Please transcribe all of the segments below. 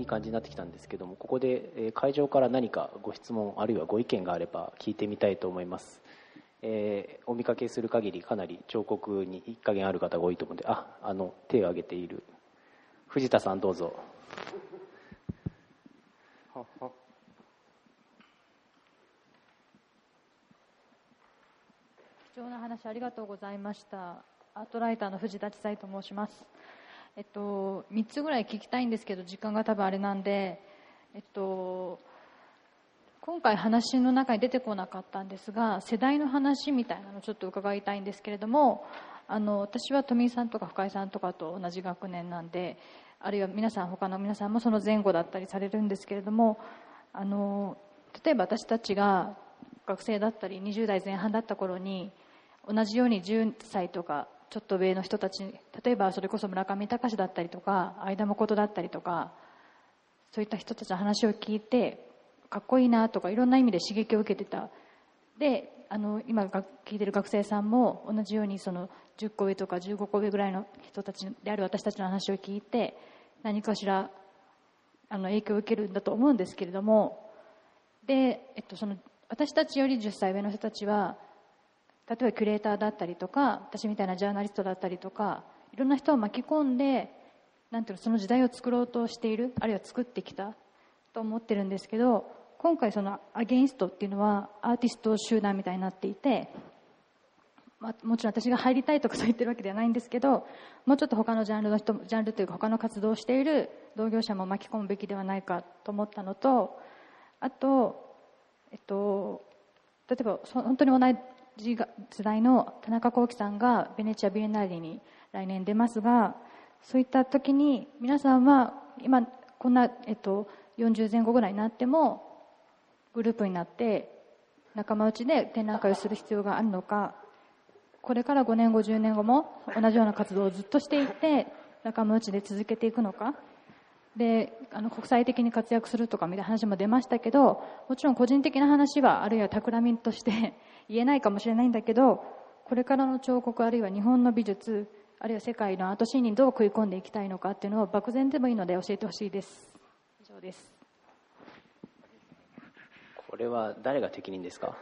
感じになってきたんですけども、ここで会場から何かご質問あるいはご意見があれば聞いてみたいと思います。お見かけする限りかなり彫刻に一加減ある方が多いと思うので、手を挙げている藤田さん、どうぞ。 貴重な話ありがとうございました。アートライターの藤田千彩と申します。3つぐらい聞きたいんですけど、時間が多分あれなんで、今回話の中に出てこなかったんですが、世代の話みたいなのをちょっと伺いたいんですけれども、私は富井さんとか深井さんとかと同じ学年なんで、あるいは他の皆さんもその前後だったりされるんですけれども、例えば私たちが学生だったり20代前半だった頃に、同じように10歳とかちょっと上の人たち、例えばそれこそ村上隆だったりとか相田誠だったりとか、そういった人たちの話を聞いてかっこいいなとかいろんな意味で刺激を受けてた。で、今聞いてる学生さんも同じようにその10個上とか15個上ぐらいの人たちである私たちの話を聞いて何かしら影響を受けるんだと思うんですけれども、で、その私たちより10歳上の人たちは、例えばキュレーターだったりとか、私みたいなジャーナリストだったりとか、いろんな人を巻き込んで、その時代を作ろうとしている、あるいは作ってきたと思ってるんですけど、今回そのアゲインストっていうのはアーティスト集団みたいになっていて、もちろん私が入りたいとかそう言ってるわけではないんですけど、もうちょっと他のジャンルというか他の活動をしている同業者も巻き込むべきではないかと思ったのと、あと、例えば本当に同じ世代の田中幸喜さんがベネチアビエンナーレに来年出ますが、そういった時に皆さんは今こんな、40前後ぐらいになってもグループになって仲間内で展覧会をする必要があるのか、これから5年後10年後も同じような活動をずっとしていて仲間内で続けていくのかで、国際的に活躍するとかみたいな話も出ましたけど、もちろん個人的な話はあるいは企みとして言えないかもしれないんだけど、これからの彫刻あるいは日本の美術あるいは世界のアートシーンにどう食い込んでいきたいのかっていうのを漠然でもいいので教えてほしいです。以上です。 これは誰が適任ですか？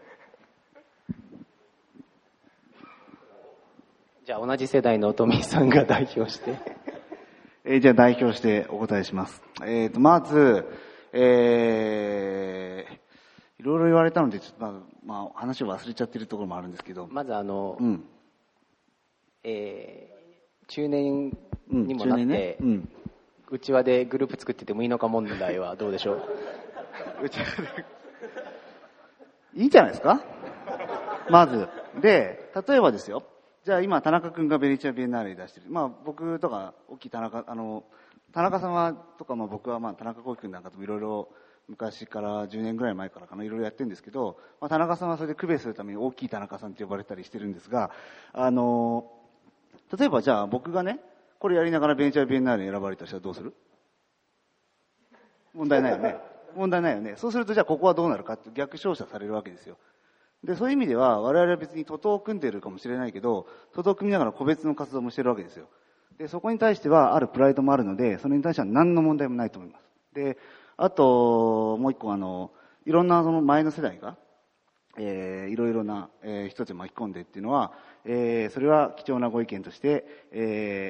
じゃあ同じ世代の富井さんが代表してじゃあ代表してお答えします。まず、いろいろ言われたので、ちょっと話を忘れちゃってるところもあるんですけど。 まず中年にもなって、うちわでグループ作っててもいいのか問題はどうでしょう？ うちわで。いいんじゃないですか？まず。で、例えばですよ。じゃあ今、田中君がベネチアビエンナーレに出してる。僕とか、大きい田中様とか、僕は田中幸喜君なんかともいろいろ昔から10年ぐらい前からかな、いろいろやってるんですけど、田中さんはそれで区別するために大きい田中さんって呼ばれたりしてるんですが、例えばじゃあ僕がね、これやりながらベネチアビエンナーレに選ばれた人はどうする？問題ないよね。問題ないよね。そうするとじゃあここはどうなるかって逆照射されるわけですよ。で、そういう意味では我々は別に徒党を組んでいるかもしれないけど、徒党を組みながら個別の活動もしてるわけですよ。で、そこに対してはあるプライドもあるので、それに対しては何の問題もないと思います。で、あと、もう一個いろんなその前の世代が、いろいろな、人たちを巻き込んでっていうのは、それは貴重なご意見として、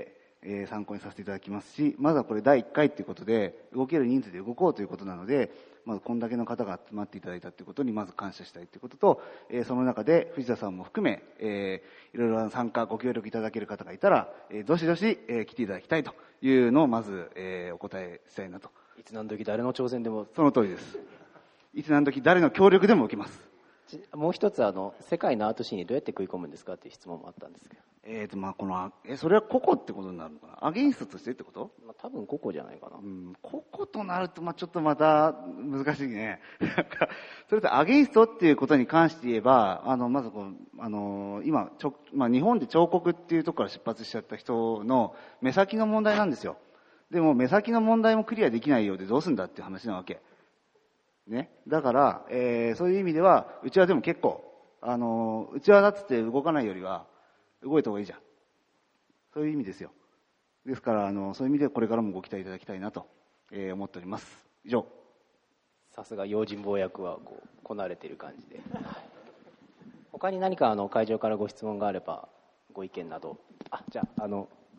参考にさせていただきますし、まずはこれ第1回ということで、動ける人数で動こうということなので、まずこんだけの方が集まっていただいたということにまず感謝したいということと、その中で藤田さんも含め、いろいろな参加、ご協力いただける方がいたら、どしどし、来ていただきたいというのをまず、お答えしたいなと。 いつ何時誰の挑戦でも。 その通りです。いつ何時誰の協力でも受けます。 もう一つ世界のアートシーンにどうやって食い込むんですかっていう質問もあったんですけど。 それは個々ってことになるのかな。アゲインストとしてってこと？ 多分個々じゃないかな。 個々となるとちょっとまた難しいね。それとアゲインストっていうことに関して言えば、まず今日本で彫刻っていうところから出発しちゃった人の目先の問題なんですよ。でも目先の問題もクリアできないようでどうすんだっていう話なわけ。ね。だから、そういう意味では、うちはでも結構、うちはだっつって動かないよりは、動いた方がいいじゃん。そういう意味ですよ。ですから、そういう意味でこれからもご期待いただきたいなと思っております。以上。 さすが用心棒役はこなれている感じで、他に何か会場からご質問があれば、ご意見など。じゃあ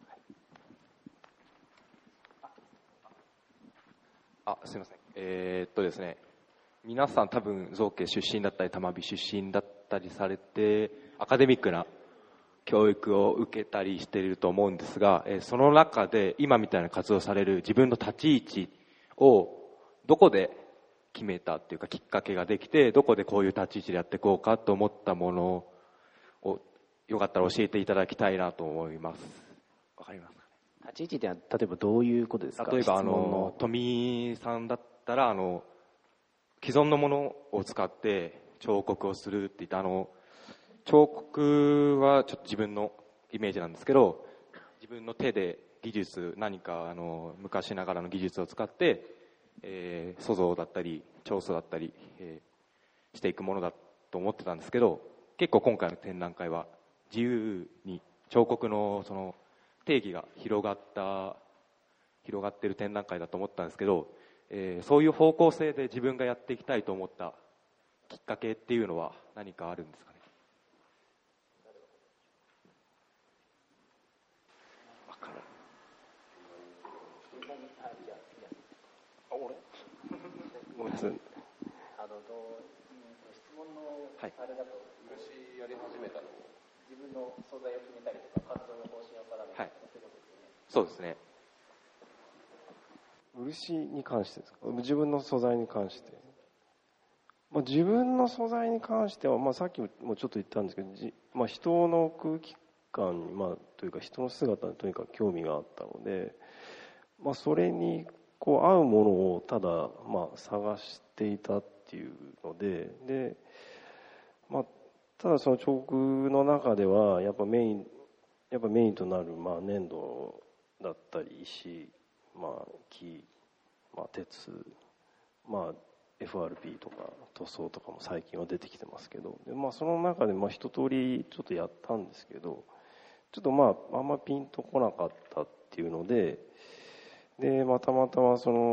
すみません。ですね、皆さん多分造形出身だったり多摩美出身だったりされて、アカデミックな教育を受けたりしていると思うんですが、その中で今みたいな活動をされる自分の立ち位置をどこで決めたっていうか、きっかけができて、どこでこういう立ち位置でやっていこうかと思ったものをよかったら教えていただきたいなと思います。わかりますかね。 立ち位置ってのは例えばどういうことですか？ 例えば富さんだったら既存のものを使って彫刻をするって言った彫刻はちょっと自分のイメージなんですけど、自分の手で技術、何か昔ながらの技術を使って、塑像だったり彫塑だったり、していくものだと思ってたんですけど、結構今回の展覧会は自由に彫刻のその定義が広がっている展覧会だと思ったんですけど、そういう方向性で自分がやっていきたいと思ったきっかけっていうのは何かあるんですかね。 ごめんなさい。 質問のあれだと、 漆やり始めたの自分の素材を決めたりとか、活動の方針を定めたりとか、 そうですね。 漆に関してですか？自分の素材に関して。自分の素材に関しては、さっきもちょっと言ったんですけど、人の空気感に、というか人の姿にとにかく興味があったので、それに合うものをただ、探していたっていうので、ただその彫刻の中ではやっぱメインとなる粘土だったり石、木、鉄、FRP とか塗装とかも最近は出てきてますけど、その中で一通りちょっとやったんですけど、ちょっとあんまピンとこなかったっていうので、たまたま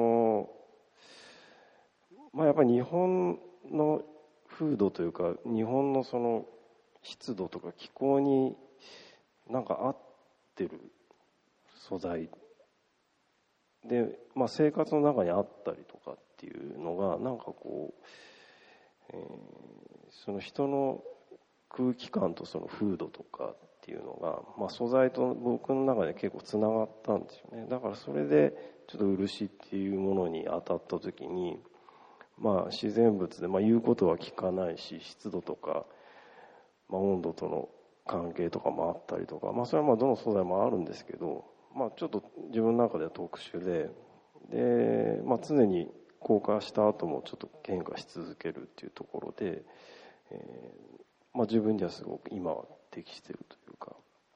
やっぱり日本の風土というか、日本のその湿度とか気候になんか合ってる素材で、生活の中にあったりとかっていうのがその人の空気感とその風土とかっていうのが、素材と僕の中で結構つながったんですよね。だからそれでちょっと漆っていうものに当たった時に、自然物で、言うことは聞かないし、湿度とか、温度との関係とかもあったりとか、それはどの素材もあるんですけど、ちょっと自分の中では特殊で、常に硬化した後もちょっと変化し続けるっていうところで、自分にはすごく今は適しているというか。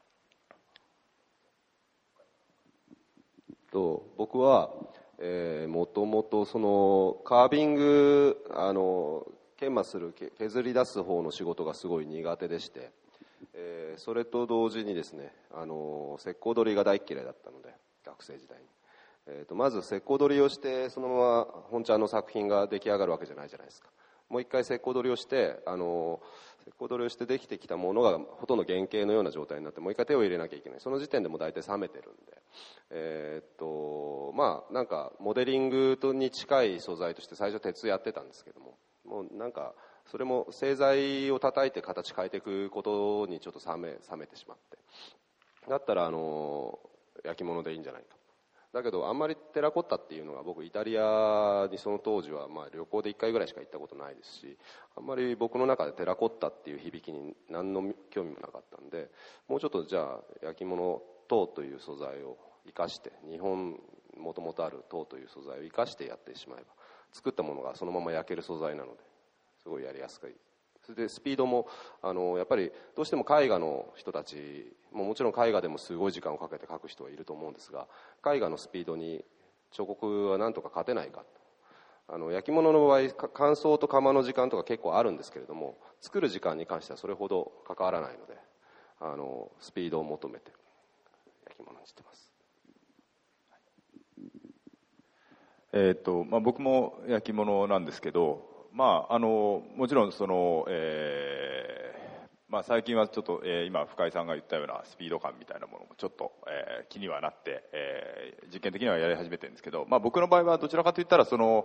僕はもともとそのカービング研磨する削り出す方の仕事がすごい苦手でして、それと同時にですね、石膏取りが大嫌いだったので、学生時代に、まず石膏取りをしてそのまま本ちゃんの作品が出来上がるわけじゃないじゃないですか。もう一回石膏取りをして石膏取りをしてできてきたものがほとんど原型のような状態になって、もう一回手を入れなきゃいけない。その時点でもう大体冷めてるんで、なんかモデリングに近い素材として最初鉄やってたんですけども、もうなんかそれも製材を叩いて形変えていくことにちょっと冷めてしまって、だったら焼き物でいいんじゃないか。だけどあんまりテラコッタっていうのが、僕イタリアにその当時は旅行で1回ぐらいしか行ったことないですし、あんまり僕の中でテラコッタっていう響きに何の興味もなかったんで、もうちょっとじゃあ焼き物陶という素材を生かして、日本もともとある陶という素材を生かしてやってしまえば、作ったものがそのまま焼ける素材なのですごいやりやすい。それでスピードもやっぱりどうしても絵画の人たちもちろん絵画でもすごい時間をかけて描く人はいると思うんですが、絵画のスピードに彫刻はなんとか勝てないかと。焼き物の場合乾燥と窯の時間とか結構あるんですけれども、作る時間に関してはそれほど関わらないので、スピードを求めて焼き物にしてます。 僕も焼き物なんですけど、もちろん最近はちょっと、今深井さんが言ったようなスピード感みたいなものもちょっと、気にはなって、実験的にはやり始めてるんですけど、僕の場合はどちらかといったら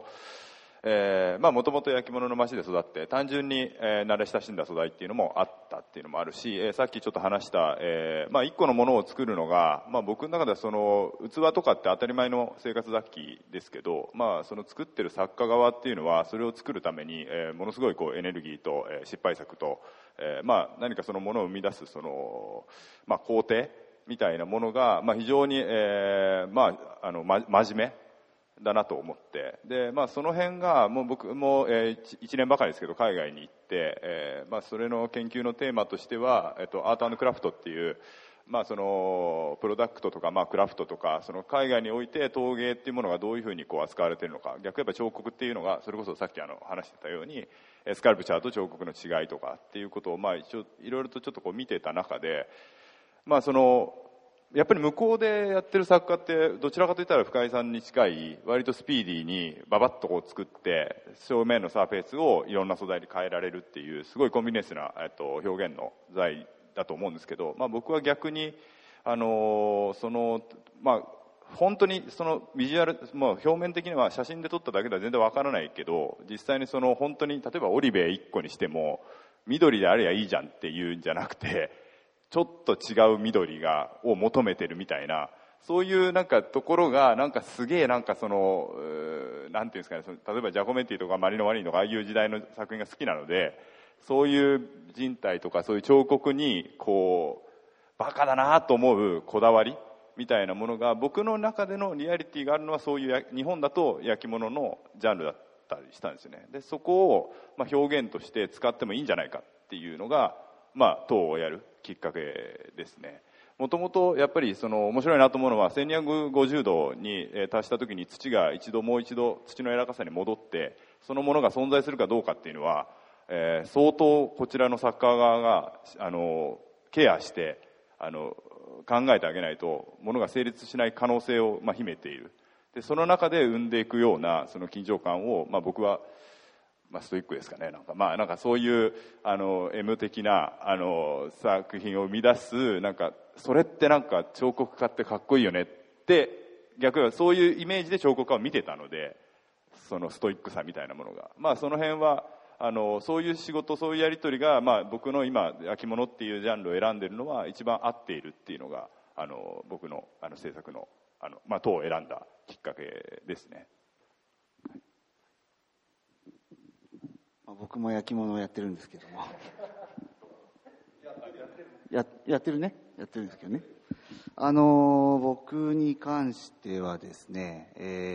もともと焼き物の町で育って単純に、慣れ親しんだ素材っていうのもあったっていうのもあるし、さっきちょっと話した、一個のものを作るのが、僕の中では器とかって当たり前の生活雑器ですけど、その作ってる作家側っていうのはそれを作るために、ものすごいエネルギーと、失敗作と、何かそのものを生み出す工程みたいなものが、非常に、真面目だなと思って、で、その辺がもう僕も、1年ばかりですけど海外に行って、それの研究のテーマとしては、アート&クラフトっていう、プロダクトとか、クラフトとか、海外において陶芸っていうものがどういうふうに扱われているのか、逆に言えば彫刻っていうのがそれこそさっき話してたようにスカルプチャーと彫刻の違いとかっていうことを、一応いろいろとちょっと見てた中で、やっぱり向こうでやってる作家ってどちらかといったら深井さんに近い割とスピーディーにババッと作って正面のサーフェイスをいろんな素材に変えられるっていうすごいコンビネンスな、表現の材だと思うんですけど、僕は逆に本当にビジュアル、表面的には写真で撮っただけでは全然わからないけど、実際に本当に例えばオリベ1個にしても緑であればいいじゃんっていうんじゃなくて、ちょっと違う緑を求めてるみたいな、そういうところがすげえなんていうんですかね、例えばジャコメッティとかマリノ・マリーノとかああいう時代の作品が好きなので、そういう人体とかそういう彫刻にバカだなと思うこだわりみたいなものが僕の中でのリアリティがあるのは、そういう日本だと焼き物のジャンルだったりしたんですよね。でそこを表現として使ってもいいんじゃないかっていうのが陶をやるきっかけですね。もともとやっぱり面白いなと思うのは、1250度に達した時に土がもう一度土の柔らかさに戻ってそのものが存在するかどうかっていうのは、相当こちらの作家側がケアして考えてあげないとものが成立しない可能性を秘めている。でその中で生んでいくような緊張感を、僕はストイックですかね、そういうM 的な作品を生み出す、それって彫刻家ってかっこいいよねって、逆にそういうイメージで彫刻家を見てたので、そのストイックさみたいなものが、その辺はそういう仕事、そういうやり取りが、僕の今焼き物っていうジャンルを選んでるのは一番合っているっていうのが僕の制作の陶を選んだきっかけですね。 僕も焼き物をやってるんですけどもやってるんですけどね、僕に関してはですね、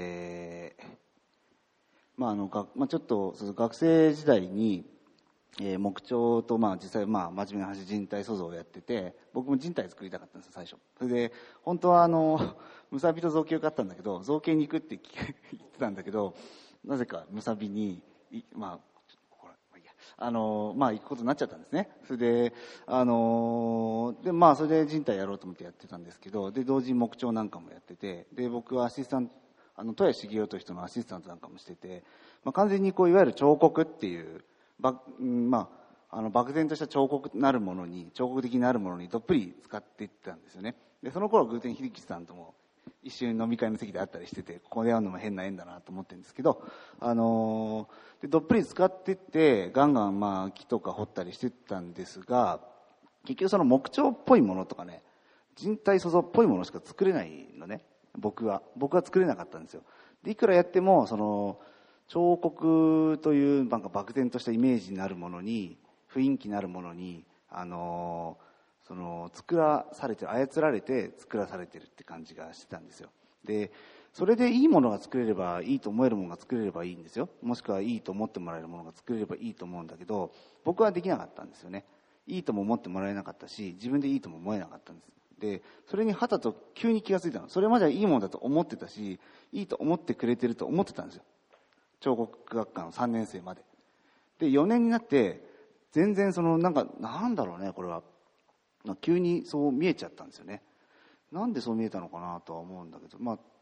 ちょっと学生時代に、木彫と実際真面目な話人体塑造をやってて、僕も人体作りたかったんですよ最初。それで本当はムサビと造形を買ったんだけど、造形に行くって言ってたんだけど、なぜかムサビに行くことになっちゃったんですね。それでそれで人体やろうと思ってやってたんですけど、で同時に木彫なんかもやってて、で僕はアシスタント戸谷茂雄という人のアシスタントなんかもしてて、完全にいわゆる彫刻っていう漠然とした彫刻的なるものにどっぷり使っていったんですよね。でその頃グーテン秀吉さんとも一緒に飲み会の席で会ったりしてて、ここで会うのも変な縁だなと思ってるんですけど、でどっぷり使っていってガンガン木とか彫ったりしてたんですが、結局その木彫っぽいものとかね、人体塑造っぽいものしか作れないのね。僕は作れなかったんですよ。でいくらやっても彫刻という漠然としたイメージになるものに、雰囲気になるものに作らされてる、操られて作らされてるって感じがしてたんですよ。でそれでいいものが作れればいいと思えるものが作れればいいんですよ。もしくはいいと思ってもらえるものが作れればいいと思うんだけど、僕はできなかったんですよね。いいとも思ってもらえなかったし、自分でいいとも思えなかったんです。でそれにはたと急に気がついたの。それまではいいものだと思ってたし、いいと思ってくれてると思ってたんですよ、彫刻学科の3年生まで。で4年になって全然なんだろうね、これは急にそう見えちゃったんですよね。なんでそう見えたのかなとは思うんだけど、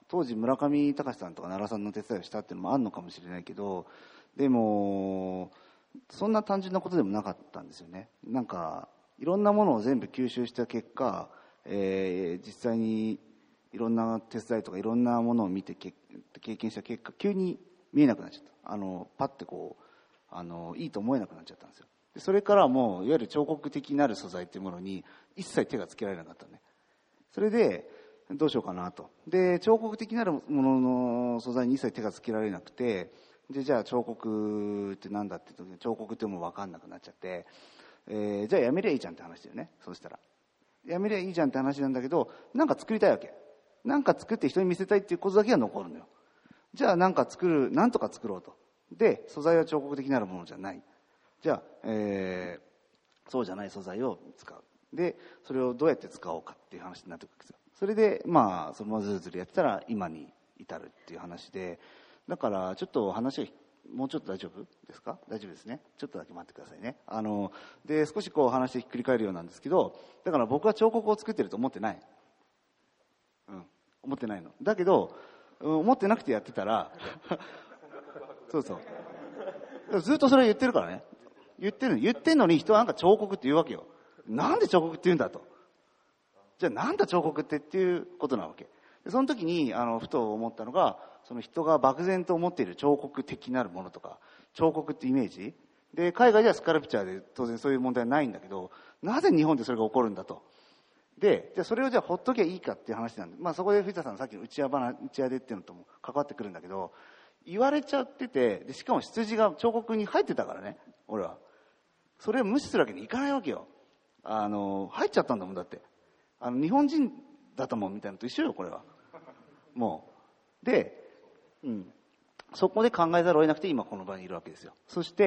当時村上隆さんとか奈良さんの手伝いをしたっていうのもあるのかもしれないけど、でもそんな単純なことでもなかったんですよね。なんかいろんなものを全部吸収した結果、実際にいろんな手伝いとかいろんなものを見て経験した結果、急に見えなくなっちゃった。パッてこういいと思えなくなっちゃったんですよ。でそれからもういわゆる彫刻的なる素材っていうものに一切手がつけられなかったね。それでどうしようかなと。で彫刻的なるものの素材に一切手がつけられなくて、でじゃあ彫刻ってなんだって言うと、彫刻ってもう分かんなくなっちゃって、じゃあやめりゃいいじゃんって話だよね。そうしたらやめりゃいいじゃんって話なんだけど、なんか作りたいわけ。なんか作って人に見せたいっていうことだけが残るのよ。じゃあなんとか作ろうと。で素材は彫刻的なるものじゃない。じゃあ、そうじゃない素材を使う。でそれをどうやって使おうかっていう話になってくるんですよ。それでまあそのままずるずるやってたら今に至るっていう話で、だからちょっと話がもうちょっと大丈夫ですか？大丈夫ですね。ちょっとだけ待ってくださいね。で少しこう話ひっくり返るようなんですけど、だから僕は彫刻を作ってると思ってない。思ってないの。だけど思ってなくてやってたらそうそうずっとそれ言ってるからね。言ってんのに人はなんか彫刻って言うわけよ。なんで彫刻って言うんだと。じゃあなんだ彫刻っていうことなわけで、その時にふと思ったのが、その人が漠然と思っている彫刻的なるものとか彫刻ってイメージで、海外ではスカルプチャーで当然そういう問題はないんだけど、なぜ日本でそれが起こるんだと。でじゃあそれをじゃあほっときゃいいかっていう話なんで、そこで藤田さんのさっきの内輪でっていうのとも関わってくるんだけど、言われちゃってて、でしかも出自が彫刻に入ってたからね、俺はそれを無視するわけにいかないわけよ。入っちゃったんだもん。だって日本人だと思うみたいなのと一緒よこれは。もうで、そこで考えざるを得なくて今この場にいるわけですよ。そして、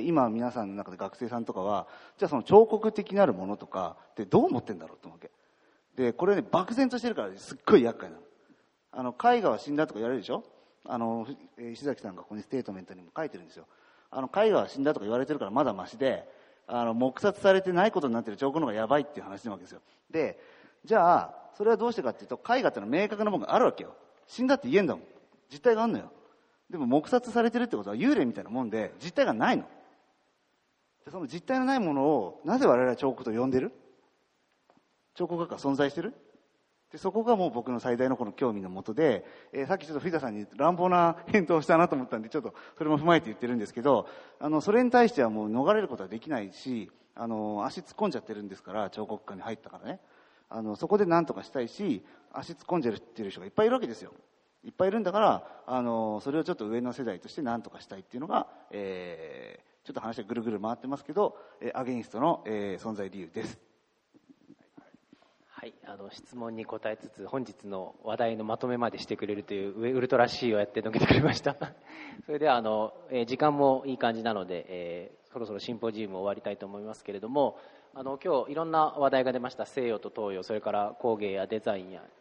今皆さんの中で学生さんとかは、じゃあその彫刻的なるものとかってどう思ってんだろうと思うわけで、これね漠然としてるからすっごい厄介なの。絵画は死んだとか言われるでしょ。石崎さんがここにステートメントにも書いてるんですよ。絵画は死んだとか言われてるからまだマシで、黙殺されてないことになってる彫刻の方がやばいっていう話なわけですよ。でじゃあそれはどうしてかっていうと、絵画ってのは明確なものがあるわけよ。死んだって言えんだもん。実体があるのよ。でも黙殺されてるってことは幽霊みたいなもんで実体がないの。でその実体のないものをなぜ我々は彫刻と呼んでる？彫刻学が存在してる？でそこがもう僕の最大のこの興味のもとで、さっきちょっと藤田さんに乱暴な返答をしたなと思ったんで、ちょっとそれも踏まえて言ってるんですけど、それに対してはもう逃れることはできないし、足突っ込んじゃってるんですから、彫刻家に入ったからね、そこで何とかしたいし、足突っ込んじゃってる人がいっぱいいるわけですよ。いっぱいいるんだから、それをちょっと上の世代として何とかしたいっていうのが、ちょっと話がぐるぐる回ってますけど、アゲインストの、存在理由です。 はい、質問に答えつつ本日の話題のまとめまでしてくれるというウルトラ C をやってのけてくれましたそれでは時間もいい感じなので、そろそろシンポジウム終わりたいと思いますけれども、今日いろんな話題が出ました。西洋と東洋、それから工芸やデザインや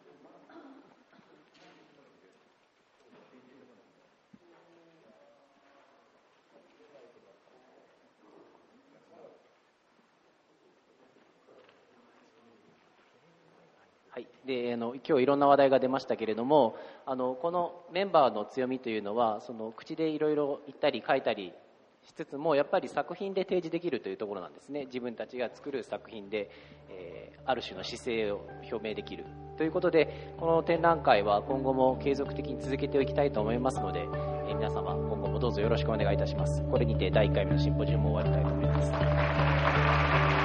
で今日いろんな話題が出ましたけれども、このメンバーの強みというのは、その口でいろいろ言ったり書いたりしつつも、やっぱり作品で提示できるというところなんですね。自分たちが作る作品で、ある種の姿勢を表明できるということで、この展覧会は今後も継続的に続けていきたいと思いますので、皆様今後もどうぞよろしくお願いいたします。これにて第1回目のシンポジウムを終わりたいと思います。